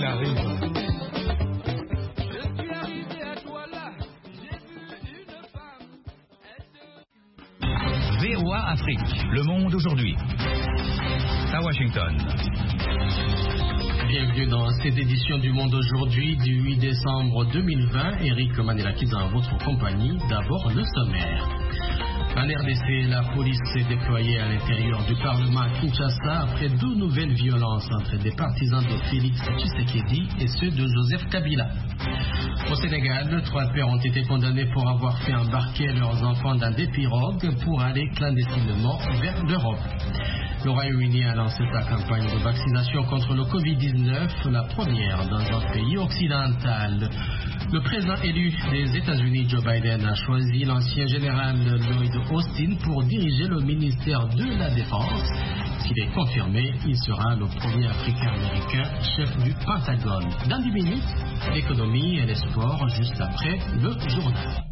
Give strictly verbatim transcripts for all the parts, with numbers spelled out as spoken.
arrive. V O A Afrique, le monde aujourd'hui. À Washington. Bienvenue dans cette édition du Monde aujourd'hui du huit décembre deux mille vingt. Eric Manelakiza en votre compagnie. D'abord le sommaire. En R D C, la police s'est déployée à l'intérieur du Parlement à Kinshasa après deux nouvelles violences entre des partisans de Félix Tshisekedi et ceux de Joseph Kabila. Au Sénégal, trois pères ont été condamnés pour avoir fait embarquer leurs enfants dans des pirogues pour aller clandestinement vers l'Europe. Le Royaume-Uni a lancé sa campagne de vaccination contre le covid dix-neuf, la première dans un pays occidental. Le président élu des États-Unis, Joe Biden, a choisi l'ancien général Lloyd Austin pour diriger le ministère de la Défense. S'il est confirmé, il sera le premier Africain-Américain chef du Pentagone. Dans dix minutes, l'économie et les sports, juste après le journal.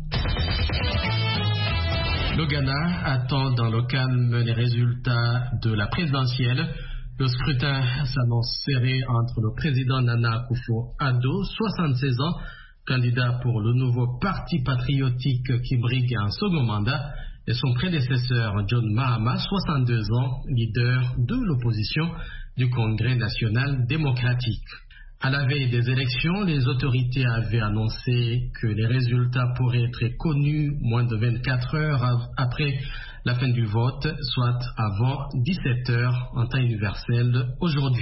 Le Ghana attend dans le calme les résultats de la présidentielle. Le scrutin s'annonce serré entre le président Nana Akufo-Addo, soixante-seize ans, candidat pour le nouveau parti patriotique qui brigue un second mandat, et son prédécesseur John Mahama, soixante-deux ans, leader de l'opposition du Congrès national démocratique. À la veille des élections, les autorités avaient annoncé que les résultats pourraient être connus moins de vingt-quatre heures après la fin du vote, soit avant dix-sept heures en temps universel aujourd'hui.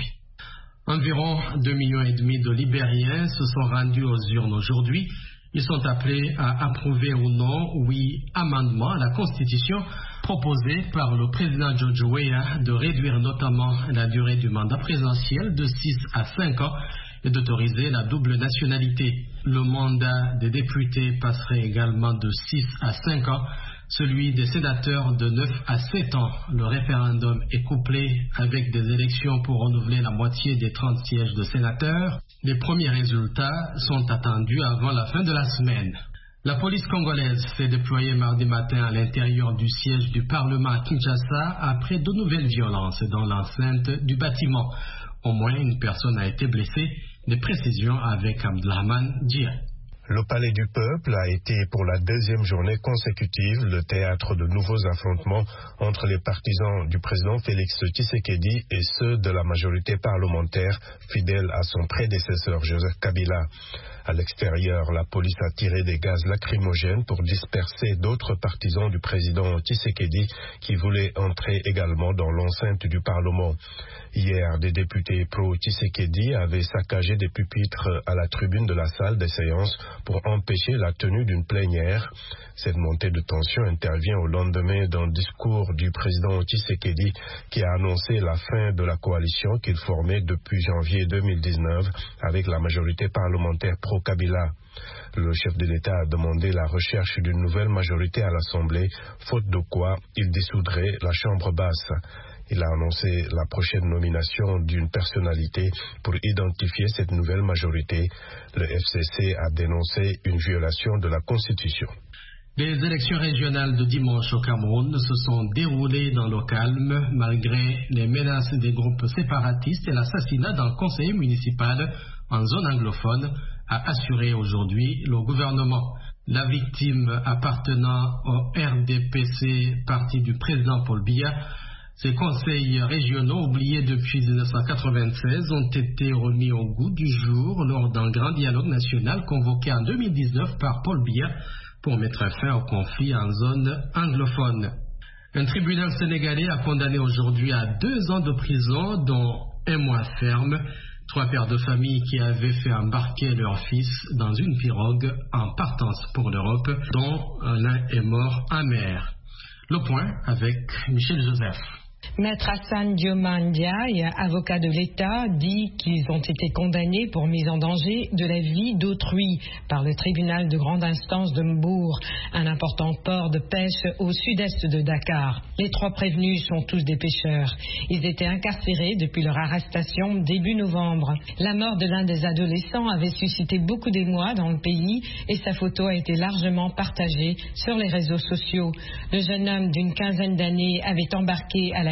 Environ deux millions et demi de Libériens se sont rendus aux urnes aujourd'hui. Ils sont appelés à approuver ou non, oui, amendement à la Constitution proposé par le président George Weah de réduire notamment la durée du mandat présidentiel de six à cinq ans et d'autoriser la double nationalité. Le mandat des députés passerait également de six à cinq ans, celui des sénateurs de neuf à sept ans. Le référendum est couplé avec des élections pour renouveler la moitié des trente sièges de sénateurs. Les premiers résultats sont attendus avant la fin de la semaine. La police congolaise s'est déployée mardi matin à l'intérieur du siège du Parlement à Kinshasa après de nouvelles violences dans l'enceinte du bâtiment. Au moins une personne a été blessée. Des précisions avec Abdelrahman Djia. Le Palais du Peuple a été pour la deuxième journée consécutive le théâtre de nouveaux affrontements entre les partisans du président Félix Tshisekedi et ceux de la majorité parlementaire fidèle à son prédécesseur Joseph Kabila. À l'extérieur, la police a tiré des gaz lacrymogènes pour disperser d'autres partisans du président Tshisekedi qui voulaient entrer également dans l'enceinte du Parlement. Hier, des députés pro-Tshisekedi avaient saccagé des pupitres à la tribune de la salle des séances pour empêcher la tenue d'une plénière. Cette montée de tension intervient au lendemain d'un discours du président Tshisekedi qui a annoncé la fin de la coalition qu'il formait depuis janvier deux mille dix-neuf avec la majorité parlementaire pro-Kabila. Le chef de l'État a demandé la recherche d'une nouvelle majorité à l'Assemblée, faute de quoi il dissoudrait la Chambre basse. Il a annoncé la prochaine nomination d'une personnalité pour identifier cette nouvelle majorité. Le F C C a dénoncé une violation de la Constitution. Les élections régionales de dimanche au Cameroun se sont déroulées dans le calme malgré les menaces des groupes séparatistes et l'assassinat d'un conseiller municipal en zone anglophone, a assuré aujourd'hui le gouvernement. La victime appartenant au R D P C, parti du président Paul Biya, ces conseils régionaux oubliés depuis mille neuf cent quatre-vingt-seize ont été remis au goût du jour lors d'un grand dialogue national convoqué en deux mille dix-neuf par Paul Biya pour mettre fin au conflit en zone anglophone. Un tribunal sénégalais a condamné aujourd'hui à deux ans de prison, dont un mois ferme, trois pères de famille qui avaient fait embarquer leur fils dans une pirogue en partance pour l'Europe, dont l'un est mort en mer. Le point avec Michel Joseph. Maître Hassan Dioman Ndiaye, avocat de l'État, dit qu'ils ont été condamnés pour mise en danger de la vie d'autrui par le tribunal de grande instance de Mbour, un important port de pêche au sud-est de Dakar. Les trois prévenus sont tous des pêcheurs. Ils étaient incarcérés depuis leur arrestation début novembre. La mort de l'un des adolescents avait suscité beaucoup d'émoi dans le pays et sa photo a été largement partagée sur les réseaux sociaux. Le jeune homme d'une quinzaine d'années avait embarqué à la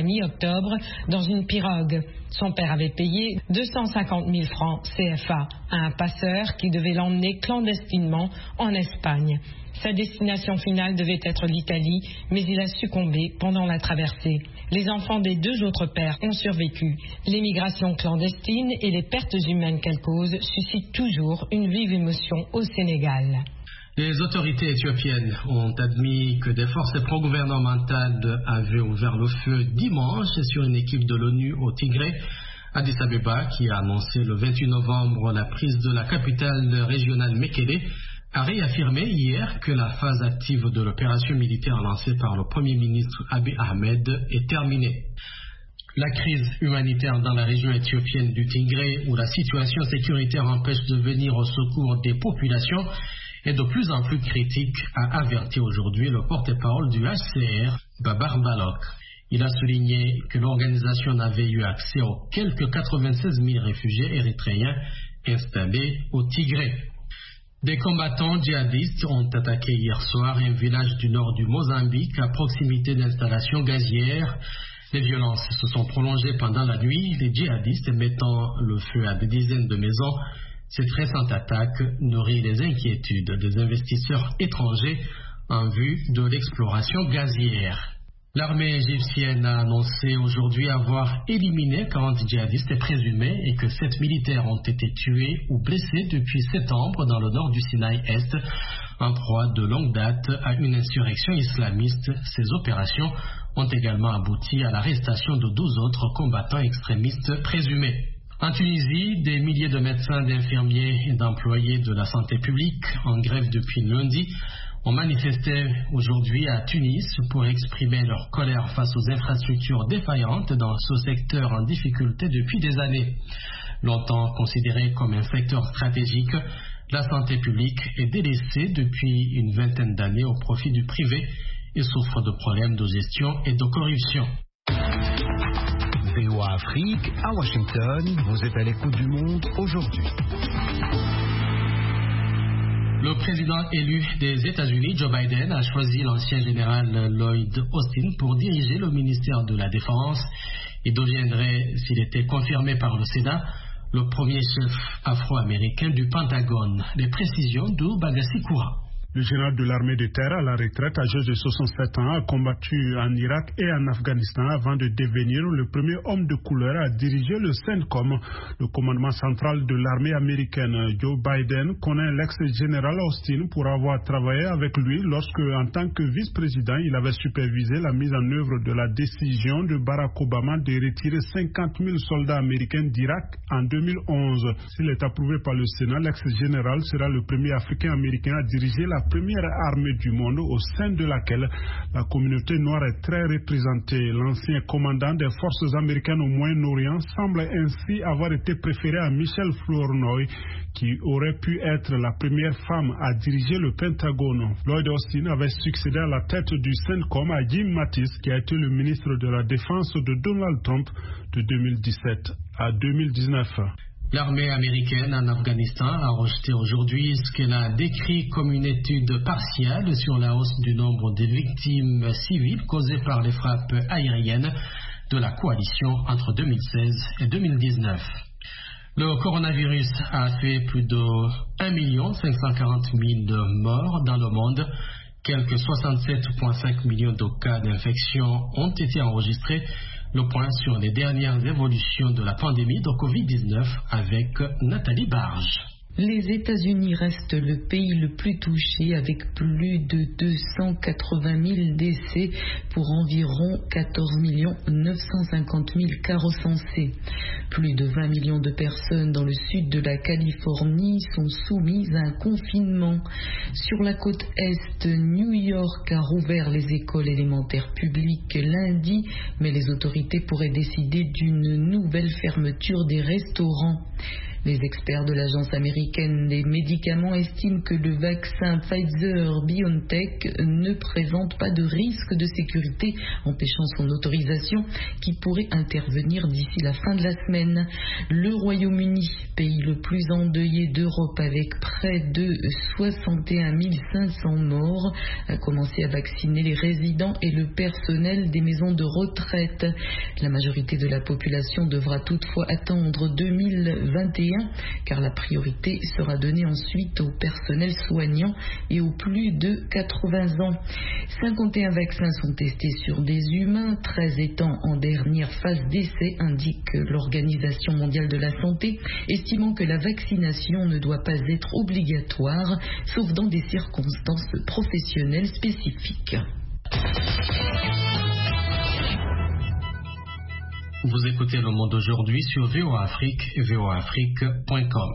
mi-octobre dans une pirogue. Son père avait payé deux cent cinquante mille francs C F A à un passeur qui devait l'emmener clandestinement en Espagne. Sa destination finale devait être l'Italie, mais il a succombé pendant la traversée. Les enfants des deux autres pères ont survécu. L'émigration clandestine et les pertes humaines qu'elle cause suscitent toujours une vive émotion au Sénégal. Les autorités éthiopiennes ont admis que des forces pro-gouvernementales avaient ouvert le feu dimanche sur une équipe de l'ONU au Tigré. Addis Abeba, qui a annoncé le vingt-huit novembre la prise de la capitale régionale Mekele, a réaffirmé hier que la phase active de l'opération militaire lancée par le Premier ministre Abiy Ahmed est terminée. La crise humanitaire dans la région éthiopienne du Tigré, où la situation sécuritaire empêche de venir au secours des populations, est de plus en plus critique, a averti aujourd'hui le porte-parole du H C R, Babar Balok. Il a souligné que l'organisation n'avait eu accès aux quelques quatre-vingt-seize mille réfugiés érythréens installés au Tigré. Des combattants djihadistes ont attaqué hier soir un village du nord du Mozambique à proximité d'installations gazières. Les violences se sont prolongées pendant la nuit, les djihadistes mettant le feu à des dizaines de maisons. Cette récente attaque nourrit les inquiétudes des investisseurs étrangers en vue de l'exploration gazière. L'armée égyptienne a annoncé aujourd'hui avoir éliminé quarante djihadistes présumés et que sept militaires ont été tués ou blessés depuis septembre dans le nord du Sinaï-Est, en proie de longue date à une insurrection islamiste. Ces opérations ont également abouti à l'arrestation de douze autres combattants extrémistes présumés. En Tunisie, des milliers de médecins, d'infirmiers et d'employés de la santé publique en grève depuis lundi ont manifesté aujourd'hui à Tunis pour exprimer leur colère face aux infrastructures défaillantes dans ce secteur en difficulté depuis des années. Longtemps considéré comme un secteur stratégique, la santé publique est délaissée depuis une vingtaine d'années au profit du privé et souffre de problèmes de gestion et de corruption. V O A Afrique, à Washington, vous êtes à l'écoute du monde aujourd'hui. Le président élu des États-Unis, Joe Biden, a choisi l'ancien général Lloyd Austin pour diriger le ministère de la Défense. Il deviendrait, s'il était confirmé par le Sénat, le premier chef afro-américain du Pentagone. Les précisions de Bagassi Koura. Le général de l'armée de terre à la retraite, âgé de soixante-sept ans, a combattu en Irak et en Afghanistan avant de devenir le premier homme de couleur à diriger le CENTCOM, le commandement central de l'armée américaine. Joe Biden connaît l'ex-général Austin pour avoir travaillé avec lui lorsque, en tant que vice-président, il avait supervisé la mise en œuvre de la décision de Barack Obama de retirer cinquante mille soldats américains d'Irak en deux mille onze. S'il est approuvé par le Sénat, l'ex-général sera le premier Africain-américain à diriger la première armée du monde au sein de laquelle la communauté noire est très représentée. L'ancien commandant des forces américaines au Moyen-Orient semble ainsi avoir été préféré à Michelle Flournoy, qui aurait pu être la première femme à diriger le Pentagone. Lloyd Austin avait succédé à la tête du CENTCOM à Jim Mattis, qui a été le ministre de la Défense de Donald Trump de deux mille dix-sept à deux mille dix-neuf. L'armée américaine en Afghanistan a rejeté aujourd'hui ce qu'elle a décrit comme une étude partielle sur la hausse du nombre de victimes civiles causées par les frappes aériennes de la coalition entre deux mille seize et deux mille dix-neuf. Le coronavirus a fait plus de un million cinq cent quarante mille morts dans le monde. Quelques soixante-sept virgule cinq millions de cas d'infection ont été enregistrés. Le point sur les dernières évolutions de la pandémie de covid dix-neuf avec Nathalie Barge. Les États-Unis restent le pays le plus touché avec plus de deux cent quatre-vingt mille décès pour environ quatorze millions neuf cent cinquante mille cas recensés. Plus de vingt millions de personnes dans le sud de la Californie sont soumises à un confinement. Sur la côte est, New York a rouvert les écoles élémentaires publiques lundi, mais les autorités pourraient décider d'une nouvelle fermeture des restaurants. Les experts de l'agence américaine des médicaments estiment que le vaccin Pfizer-BioNTech ne présente pas de risque de sécurité, empêchant son autorisation qui pourrait intervenir d'ici la fin de la semaine. Le Royaume-Uni, pays le plus endeuillé d'Europe avec près de soixante et un mille cinq cents morts, a commencé à vacciner les résidents et le personnel des maisons de retraite. La majorité de la population devra toutefois attendre deux mille vingt et un car la priorité sera donnée ensuite au personnel soignant et aux plus de quatre-vingts ans. cinquante et un vaccins sont testés sur des humains, treize étant en dernière phase d'essai, indique l'Organisation mondiale de la santé, estimant que la vaccination ne doit pas être obligatoire, sauf dans des circonstances professionnelles spécifiques. Vous écoutez Le Monde aujourd'hui sur V O A Afrique et v o a afrique point com.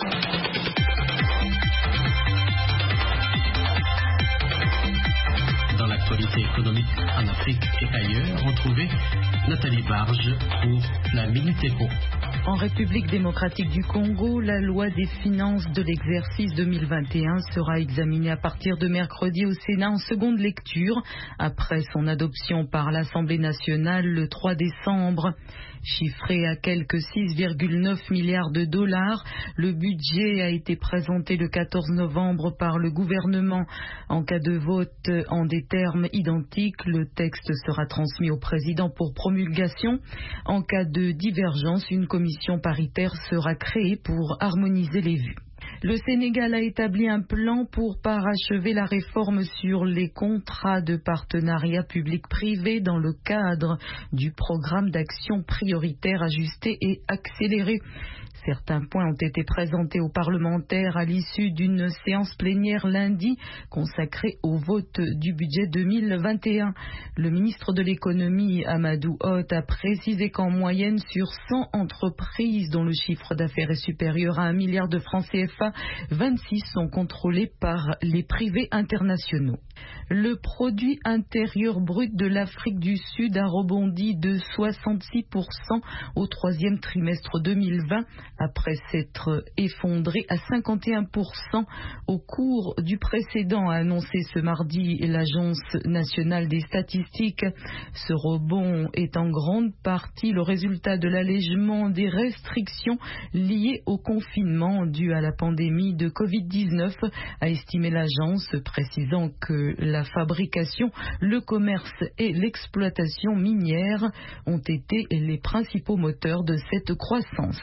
Dans l'actualité économique en Afrique et ailleurs, retrouvez Nathalie Barge pour la Minute Éco. En République démocratique du Congo, la loi des finances de l'exercice deux mille vingt et un sera examinée à partir de mercredi au Sénat en seconde lecture, après son adoption par l'Assemblée nationale le trois décembre. Chiffré à quelques six virgule neuf milliards de dollars, le budget a été présenté le quatorze novembre par le gouvernement. En cas de vote en des termes identiques, le texte sera transmis au président pour promulgation. En cas de divergence, une commission paritaire sera créée pour harmoniser les vues. Le Sénégal a établi un plan pour parachever la réforme sur les contrats de partenariat public-privé dans le cadre du programme d'action prioritaire ajusté et accéléré. Certains points ont été présentés aux parlementaires à l'issue d'une séance plénière lundi consacrée au vote du budget deux mille vingt et un. Le ministre de l'économie, Amadou Hott, a précisé qu'en moyenne, sur cent entreprises dont le chiffre d'affaires est supérieur à un milliard de francs C F A, vingt-six sont contrôlées par les privés internationaux. Le produit intérieur brut de l'Afrique du Sud a rebondi de soixante-six pour cent au troisième trimestre deux mille vingt, après s'être effondré à cinquante et un pour cent au cours du précédent, a annoncé ce mardi l'Agence nationale des statistiques. Ce rebond est en grande partie le résultat de l'allègement des restrictions liées au confinement dû à la pandémie de covid dix-neuf, a estimé l'agence, précisant que la fabrication, le commerce et l'exploitation minière ont été les principaux moteurs de cette croissance.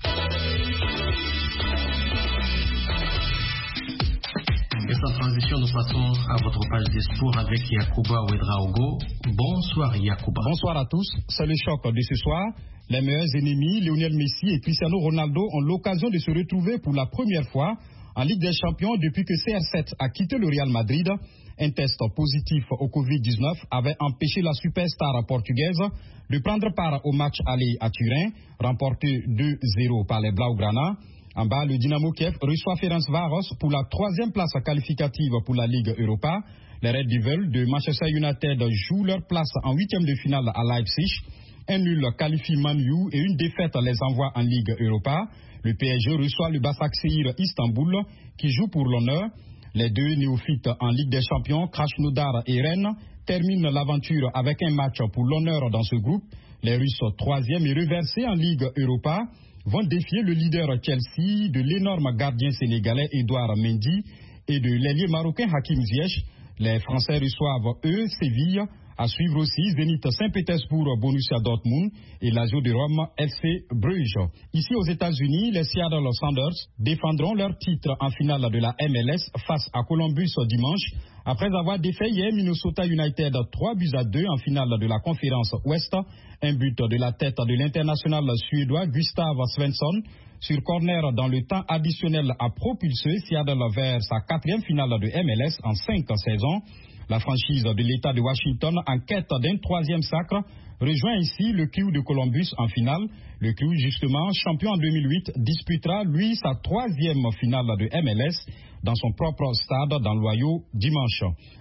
Et sans transition, nous passons à votre page des sports avec Yacouba Ouedraogo. Bonsoir Yacouba. Bonsoir à tous. C'est le choc de ce soir. Les meilleurs ennemis, Lionel Messi et Cristiano Ronaldo, ont l'occasion de se retrouver pour la première fois en Ligue des Champions depuis que C R sept a quitté le Real Madrid. Un test positif au covid dix-neuf avait empêché la superstar portugaise de prendre part au match aller à Turin, remporté deux zéro par les Blaugrana. En bas, le Dynamo Kiev reçoit Ferencváros pour la troisième place qualificative pour la Ligue Europa. Les Red Devils de Manchester United jouent leur place en huitième de finale à Leipzig. Un nul qualifie Man U et une défaite les envoie en Ligue Europa. Le P S G reçoit le Başakşehir Istanbul qui joue pour l'honneur. Les deux néophytes en Ligue des Champions, Krasnodar et Rennes, terminent l'aventure avec un match pour l'honneur dans ce groupe. Les Russes, troisième et reversés en Ligue Europa, vont défier le leader Chelsea, de l'énorme gardien sénégalais Edouard Mendy et de l'ailier marocain Hakim Ziyech. Les Français reçoivent, eux, Séville. À suivre aussi Zénith Saint-Pétersbourg, Borussia Dortmund et Lazio de Rome, F C Bruges. Ici aux États-Unis, les Seattle Sounders défendront leur titre en finale de la M L S face à Columbus dimanche, après avoir défait hier Minnesota United trois buts à deux en finale de la conférence Ouest. Un but de la tête de l'international suédois Gustav Svensson sur corner dans le temps additionnel a propulsé Seattle vers sa quatrième finale de M L S en cinq saisons. La franchise de l'État de Washington, en quête d'un troisième sacre, rejoint ici le Crew de Columbus en finale. Le Crew, justement, champion en deux mille huit, disputera, lui, sa troisième finale de M L S dans son propre stade dans l'Ohio dimanche.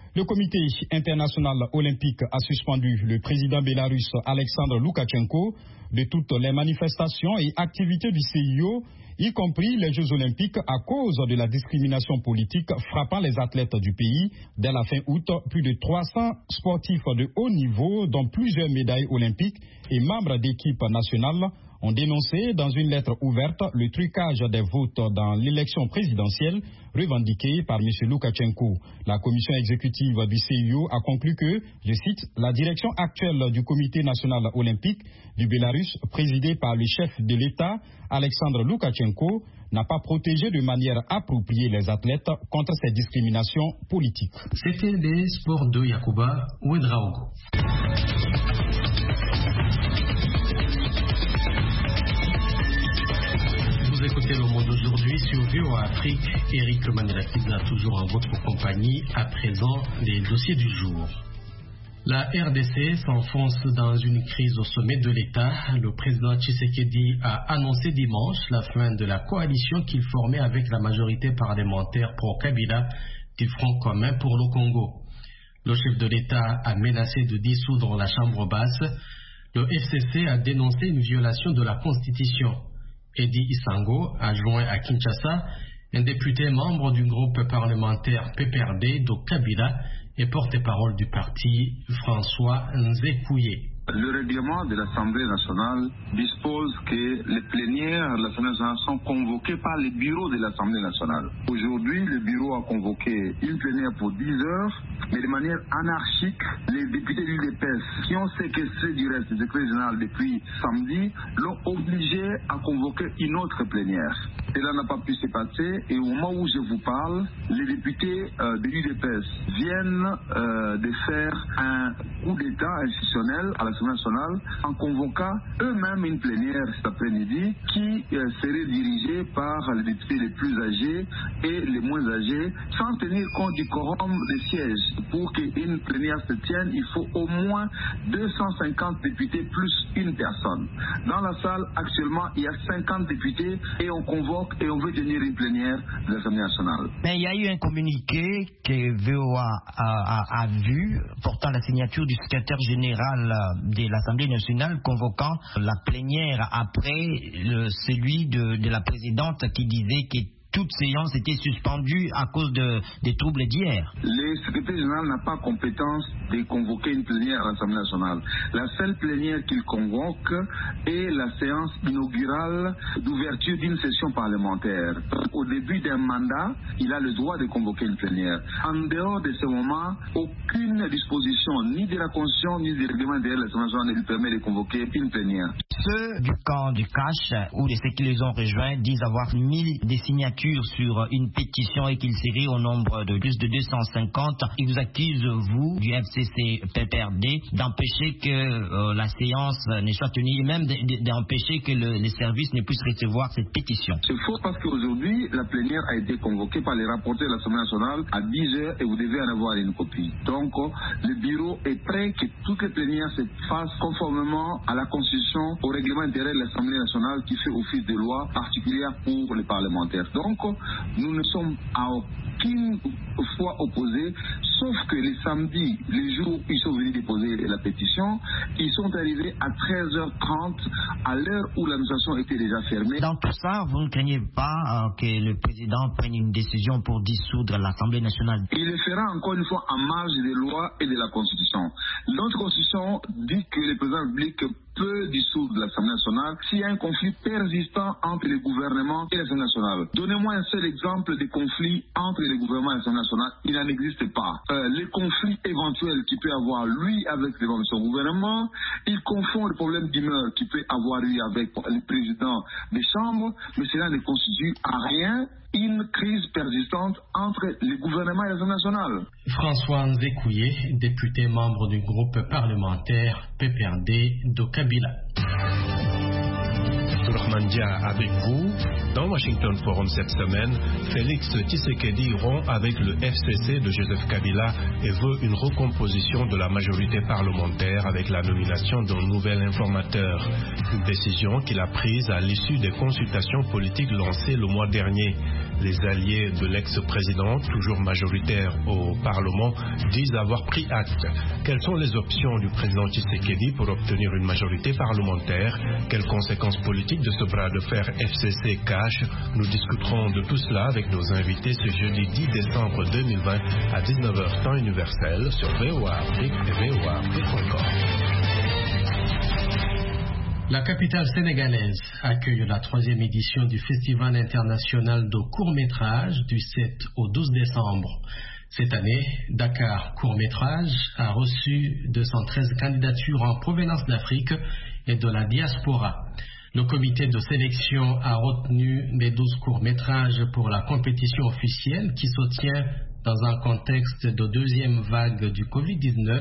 Le comité international olympique a suspendu le président bélarusse Alexandre Loukachenko de toutes les manifestations et activités du C I O, y compris les Jeux olympiques, à cause de la discrimination politique frappant les athlètes du pays. Dès la fin août, plus de trois cents sportifs de haut niveau, dont plusieurs médailles olympiques et membres d'équipes nationales, ont dénoncé dans une lettre ouverte le trucage des votes dans l'élection présidentielle revendiquée par M. Loukachenko. La commission exécutive du C I O a conclu que, je cite, la direction actuelle du comité national olympique du Bélarus, présidée par le chef de l'État, Alexandre Loukachenko, n'a pas protégé de manière appropriée les athlètes contre ces discriminations politiques. C'était les sports de Yacouba Ouedraogo. Vous écoutez Le Monde aujourd'hui sur V O A Afrique. Eric Manelakiza toujours en votre compagnie. À présent, les dossiers du jour. La R D C s'enfonce dans une crise au sommet de l'État. Le président Tshisekedi a annoncé dimanche la fin de la coalition qu'il formait avec la majorité parlementaire pro-Kabila du Front commun pour le Congo. Le chef de l'État a menacé de dissoudre la Chambre basse. Le F C C a dénoncé une violation de la Constitution. Edi Isango, adjoint à Kinshasa, un député membre du groupe parlementaire P P R D de Kabila et porte-parole du parti, François Nzekouye. Le règlement de l'Assemblée nationale dispose que les plénières de l'Assemblée nationale sont convoquées par les bureaux de l'Assemblée nationale. Aujourd'hui, le bureau a convoqué une plénière pour dix heures, mais de manière anarchique, les députés du D P S, qui ont séquestré du reste le secrétaire général depuis samedi, l'ont obligé à convoquer une autre plénière. Cela n'a pas pu se passer et au moment où je vous parle, les députés euh, de l'U D P S viennent euh, de faire un coup d'État institutionnel à la nationale en convoquant eux-mêmes une plénière cet après-midi qui euh, serait dirigée par les députés les plus âgés et les moins âgés sans tenir compte du quorum des sièges. Pour qu'une plénière se tienne, il faut au moins deux cent cinquante députés plus une personne. Dans la salle, actuellement, il y a cinquante députés et on convoque et on veut tenir une plénière de l'Assemblée nationale. Mais il y a eu un communiqué que V O A a, a, a vu portant la signature du secrétaire général de l'Assemblée nationale convoquant la plénière après le, celui de, de la présidente qui disait que toute séance était suspendue à cause de, des troubles d'hier. Le secrétaire général n'a pas compétence de convoquer une plénière à l'Assemblée nationale. La seule plénière qu'il convoque est la séance inaugurale d'ouverture d'une session parlementaire. Au début d'un mandat, il a le droit de convoquer une plénière. En dehors de ce moment, aucune disposition ni de la Constitution ni du règlement intérieur de l'Assemblée nationale ne lui permet de convoquer une plénière. Ceux du camp du Cash ou de ceux qui les ont rejoints disent avoir mis des signatures sur une pétition et qu'il serait au nombre de plus de deux cent cinquante. Ils vous accusent, vous, du F C C P P R D, d'empêcher que euh, la séance ne soit tenue et même d'empêcher que le, les services ne puissent recevoir cette pétition. C'est faux parce qu'aujourd'hui, la plénière a été convoquée par les rapporteurs de l'Assemblée nationale à dix heures et vous devez en avoir une copie. Donc, le bureau est prêt que toutes les plénières se fassent conformément à la Constitution, au règlement intérieur de l'Assemblée nationale qui fait office de loi particulière pour les parlementaires. Donc, nous ne sommes à aucune fois opposés, sauf que les samedis, les jours où ils sont venus déposer la pétition, ils sont arrivés à treize heures trente, à l'heure où l'administration était déjà fermée. Dans tout ça, vous ne craignez pas euh, que le président prenne une décision pour dissoudre l'Assemblée nationale? Il le fera encore une fois en marge des lois et de la Constitution. Notre Constitution dit que le président public peut dissoudre l'Assemblée nationale s'il y a un conflit persistant entre le gouvernement et l'Assemblée nationale. Donnez-moi un seul exemple de conflit entre le gouvernement et l'Assemblée nationale. Il n'en existe pas. Euh, les conflits éventuels qu'il peut avoir lui avec les membres de son gouvernement, il confond le problème d'humeur qu'il peut avoir lui avec le président des chambres, mais cela ne constitue à rien une crise persistante entre le gouvernement et l'Assemblée nationale. François Nzekouye, député membre du groupe parlementaire P P R D de Kabila. Abdourahmane Dia avec vous. Dans Washington Forum cette semaine, Félix Tshisekedi rompt avec le F C C de Joseph Kabila et veut une recomposition de la majorité parlementaire avec la nomination d'un nouvel informateur. Une décision qu'il a prise à l'issue des consultations politiques lancées le mois dernier. Les alliés de l'ex-président, toujours majoritaires au Parlement, disent avoir pris acte. Quelles sont les options du président Tshisekedi pour obtenir une majorité parlementaire? Quelles conséquences politiques de ce bras de fer F C C cache? Nous discuterons de tout cela avec nos invités ce jeudi dix décembre deux mille vingt à dix-neuf heures temps universel sur V O A Afrique et V O A Afrique point com. La capitale sénégalaise accueille la troisième édition du Festival international de court-métrage du sept au douze décembre. Cette année, Dakar Court-métrage a reçu deux cent treize candidatures en provenance d'Afrique et de la diaspora. Le comité de sélection a retenu les douze courts-métrages pour la compétition officielle qui se tient dans un contexte de deuxième vague du covid dix-neuf.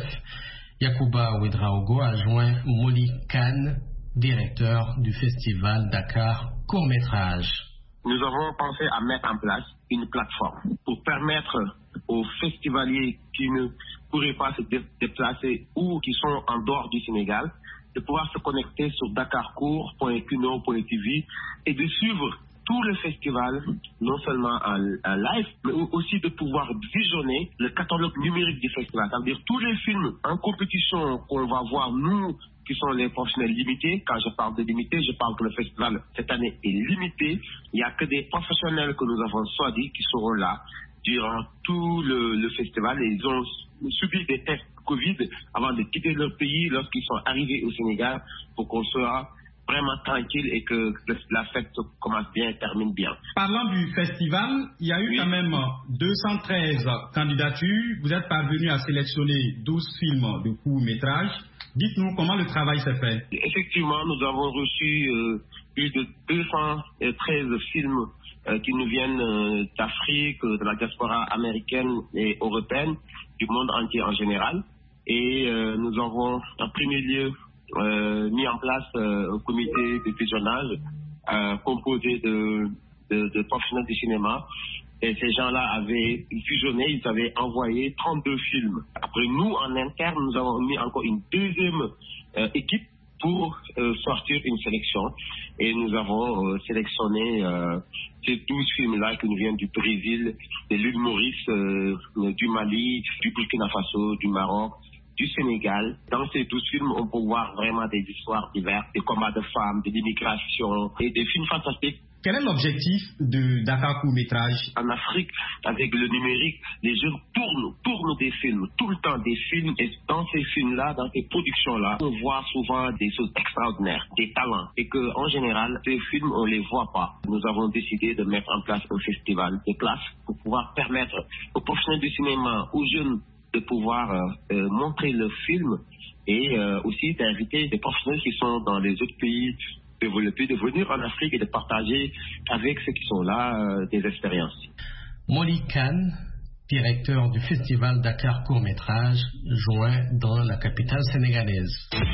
Yacouba Ouedraogo a joint Molly Khan, directeur du festival Dakar Court-métrage. Nous avons pensé à mettre en place une plateforme pour permettre aux festivaliers qui ne pourraient pas se déplacer ou qui sont en dehors du Sénégal de pouvoir se connecter sur dakarcourt point kuno point t v et de suivre tout le festival, non seulement en, en live, mais aussi de pouvoir visionner le catalogue numérique du festival. C'est-à-dire tous les films en compétition qu'on va voir, nous, qui sont les professionnels limités. Quand je parle de limité, je parle que le festival, cette année, est limité. Il n'y a que des professionnels que nous avons choisis qui seront là durant tout le, le festival. Et ils ont subi des tests Covid avant de quitter leur pays lorsqu'ils sont arrivés au Sénégal pour qu'on soit vraiment tranquille et que la fête commence bien et termine bien. Parlant du festival, il y a eu oui. quand même deux cent treize candidatures. Vous êtes parvenu à sélectionner douze films de court-métrage. Dites-nous comment le travail s'est fait. Effectivement, nous avons reçu euh, plus de deux cent treize films euh, qui nous viennent euh, d'Afrique, de la diaspora américaine et européenne, du monde entier en général. Et euh, nous avons en premier lieu Euh, mis en place euh, un comité de visionnage euh, composé de, de, de professionnels du cinéma. Et ces gens-là avaient fusionné, ils avaient envoyé trente-deux films. Après, nous, en interne, nous avons mis encore une deuxième euh, équipe pour euh, sortir une sélection. Et nous avons euh, sélectionné euh, ces douze films-là qui nous viennent du Brésil, de l'île Maurice, euh, du Mali, du Burkina Faso, du Maroc, du Sénégal. Dans ces douze films, on peut voir vraiment des histoires diverses, des combats de femmes, de l'immigration et des films fantastiques. Quel est l'objectif de Dakar Court-métrage? En Afrique, avec le numérique, les jeunes tournent, tournent des films, tout le temps des films. Et dans ces films-là, dans ces productions-là, on voit souvent des choses extraordinaires, des talents. Et qu'en général, ces films, on ne les voit pas. Nous avons décidé de mettre en place un festival de classe pour pouvoir permettre aux professionnels du cinéma, aux jeunes, de pouvoir euh, montrer le film et euh, aussi d'inviter des professionnels qui sont dans les autres pays développés de venir en Afrique et de partager avec ceux qui sont là euh, des expériences. Molly Khan, directeur du festival Dakar Court-métrage, joint dans la capitale sénégalaise.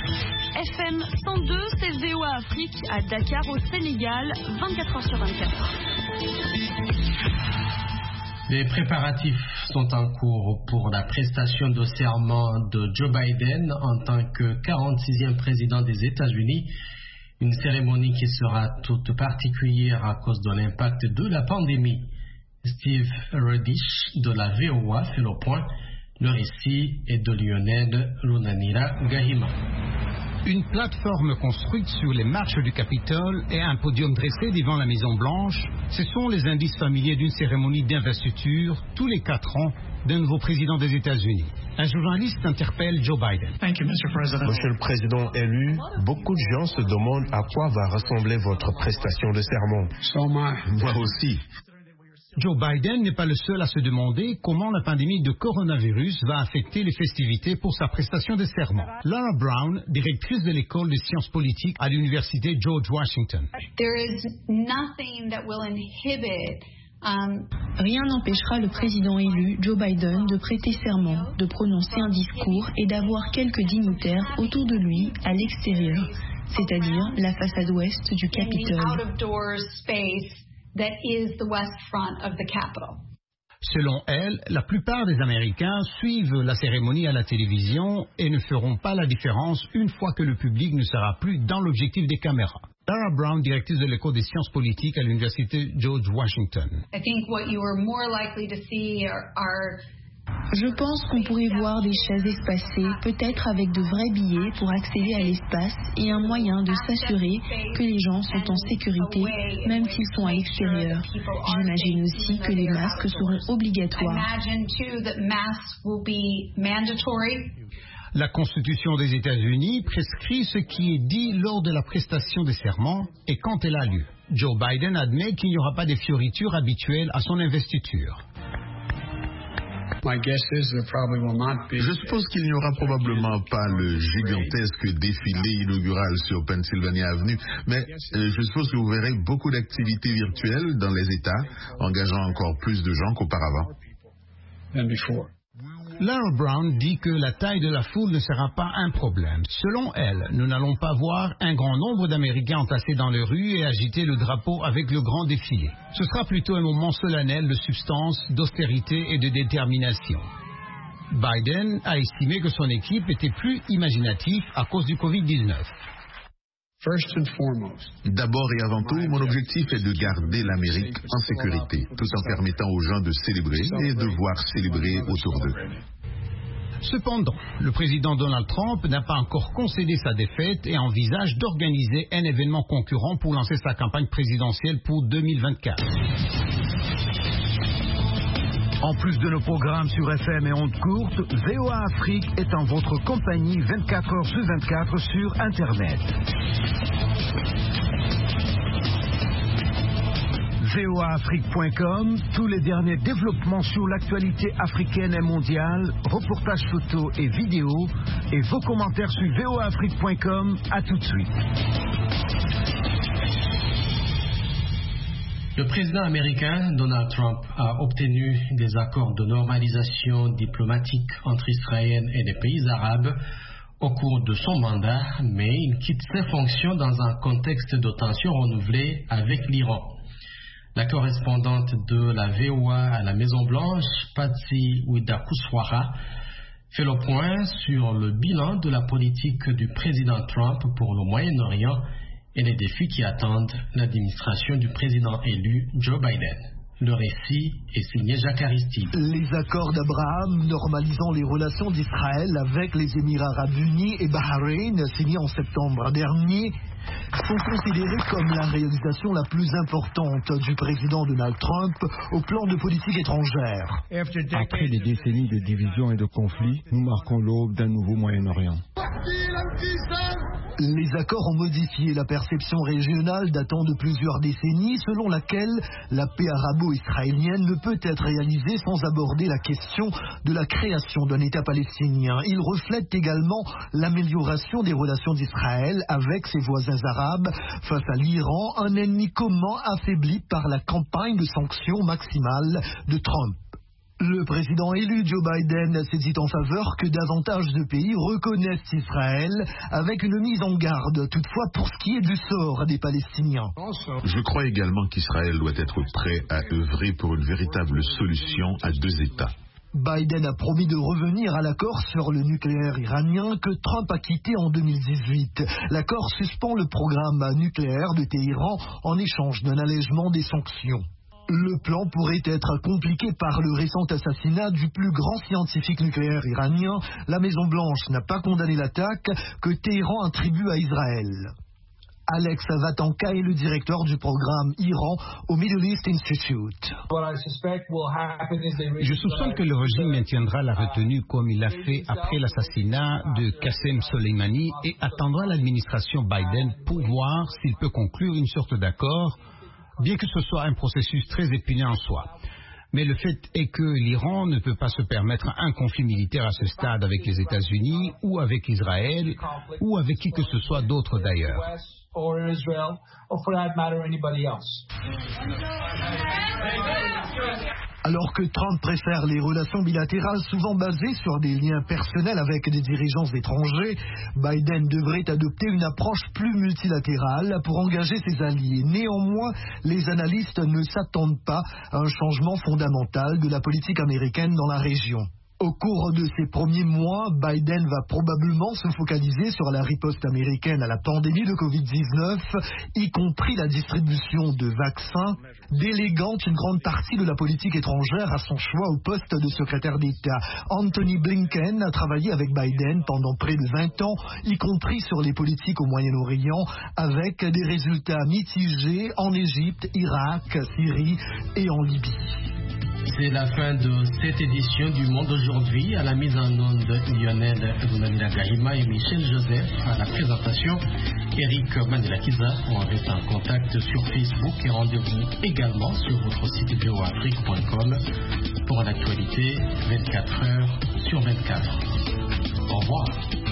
F M cent deux, c'est V O A Afrique à Dakar au Sénégal, vingt-quatre heures sur vingt-quatre. Les préparatifs sont en cours pour la prestation de serment de Joe Biden en tant que quarante-sixième président des États-Unis. Une cérémonie qui sera toute particulière à cause de l'impact de la pandémie. Steve Redish de la V O A fait le point. Le récit est de Lionel Lunanira Gahima. Une plateforme construite sur les marches du Capitole et un podium dressé devant la Maison-Blanche, ce sont les indices familiers d'une cérémonie d'investiture tous les quatre ans d'un nouveau président des États-Unis. Un journaliste interpelle Joe Biden. Monsieur le Président élu, beaucoup de gens se demandent à quoi va ressembler votre prestation de serment. Moi aussi. Joe Biden n'est pas le seul à se demander comment la pandémie de coronavirus va affecter les festivités pour sa prestation de serment. Laura Brown, directrice de l'école des sciences politiques à l'université George Washington. There is nothing that will inhibit Um, Rien n'empêchera le président élu, Joe Biden, de prêter serment, de prononcer un discours et d'avoir quelques dignitaires autour de lui à l'extérieur. c'est-à-dire la façade ouest du Capitole. Selon elle, la plupart des Américains suivent la cérémonie à la télévision et ne feront pas la différence une fois que le public ne sera plus dans l'objectif des caméras. Tara Brown, directrice de l'école des sciences politiques à l'université George Washington. I think what you are more likely to see are, are Je pense qu'on pourrait voir des chaises espacées, peut-être avec de vrais billets pour accéder à l'espace et un moyen de s'assurer que les gens sont en sécurité, même s'ils sont à l'extérieur. J'imagine aussi que les masques seront obligatoires. La Constitution des États-Unis prescrit ce qui est dit lors de la prestation des serments et quand elle a lieu. Joe Biden admet qu'il n'y aura pas de fioritures habituelles à son investiture. Je suppose qu'il n'y aura probablement pas le gigantesque défilé inaugural sur Pennsylvania Avenue, mais euh, je suppose que vous verrez beaucoup d'activités virtuelles dans les États, engageant encore plus de gens qu'auparavant. Lara Brown dit que la taille de la foule ne sera pas un problème. Selon elle, nous n'allons pas voir un grand nombre d'Américains entassés dans les rues et agiter le drapeau avec le grand défilé. Ce sera plutôt un moment solennel de substance, d'austérité et de détermination. Biden a estimé que son équipe était plus imaginative à cause du covid dix-neuf. D'abord et avant tout, mon objectif est de garder l'Amérique en sécurité, tout en permettant aux gens de célébrer et de voir célébrer autour d'eux. Cependant, le président Donald Trump n'a pas encore concédé sa défaite et envisage d'organiser un événement concurrent pour lancer sa campagne présidentielle pour deux mille vingt-quatre. En plus de nos programmes sur F M et ondes courtes, V O A Afrique est en votre compagnie vingt-quatre heures sur vingt-quatre sur Internet. V O A Afrique point com, tous les derniers développements sur l'actualité africaine et mondiale, reportages photos et vidéos, et vos commentaires sur V O A Afrique point com. À tout de suite. Le président américain Donald Trump a obtenu des accords de normalisation diplomatique entre Israël et les pays arabes au cours de son mandat, mais il quitte ses fonctions dans un contexte de tensions renouvelées avec l'Iran. La correspondante de la V O A à la Maison-Blanche, Patsy Widakuswara, fait le point sur le bilan de la politique du président Trump pour le Moyen-Orient et les défis qui attendent l'administration du président élu Joe Biden. Le récit est signé Jacques Aristide. Les accords d'Abraham normalisant les relations d'Israël avec les Émirats arabes unis et Bahreïn, signés en septembre dernier, sont considérés comme la réalisation la plus importante du président Donald Trump au plan de politique étrangère. Après des décennies de divisions et de conflits, nous marquons l'aube d'un nouveau Moyen-Orient. Les accords ont modifié la perception régionale datant de plusieurs décennies, selon laquelle la paix arabo-israélienne ne peut être réalisée sans aborder la question de la création d'un État palestinien. Il reflète également l'amélioration des relations d'Israël avec ses voisins arabes face à l'Iran, un ennemi commun affaibli par la campagne de sanctions maximale de Trump. Le président élu Joe Biden s'est dit en faveur que davantage de pays reconnaissent Israël, avec une mise en garde toutefois pour ce qui est du sort des Palestiniens. Je crois également qu'Israël doit être prêt à œuvrer pour une véritable solution à deux États. Biden a promis de revenir à l'accord sur le nucléaire iranien que Trump a quitté en deux mille dix-huit. L'accord suspend le programme nucléaire de Téhéran en échange d'un allègement des sanctions. Le plan pourrait être compliqué par le récent assassinat du plus grand scientifique nucléaire iranien. La Maison-Blanche n'a pas condamné l'attaque que Téhéran attribue à Israël. Alex Vatanka est le directeur du programme Iran au Middle East Institute. Je soupçonne que le régime maintiendra la retenue comme il l'a fait après l'assassinat de Qassem Soleimani et attendra l'administration Biden pour voir s'il peut conclure une sorte d'accord, bien que ce soit un processus très épineux en soi. Mais le fait est que l'Iran ne peut pas se permettre un conflit militaire à ce stade avec les États-Unis ou avec Israël ou avec qui que ce soit d'autre d'ailleurs. Alors que Trump préfère les relations bilatérales souvent basées sur des liens personnels avec des dirigeants étrangers, Biden devrait adopter une approche plus multilatérale pour engager ses alliés. Néanmoins, les analystes ne s'attendent pas à un changement fondamental de la politique américaine dans la région. Au cours de ces premiers mois, Biden va probablement se focaliser sur la riposte américaine à la pandémie de covid dix-neuf, y compris la distribution de vaccins, déléguant une grande partie de la politique étrangère à son choix au poste de secrétaire d'État. Anthony Blinken a travaillé avec Biden pendant près de vingt ans, y compris sur les politiques au Moyen-Orient, avec des résultats mitigés en Égypte, Irak, Syrie et en Libye. C'est la fin de cette édition du Monde aujourd'hui. À la mise en onde, Lionel Dunamila Gahima et Michel Joseph. À la présentation, Eric Manelakiza. On reste en contact sur Facebook et rendez-vous également sur votre site v o afrique point com pour l'actualité vingt-quatre heures sur vingt-quatre. Au revoir.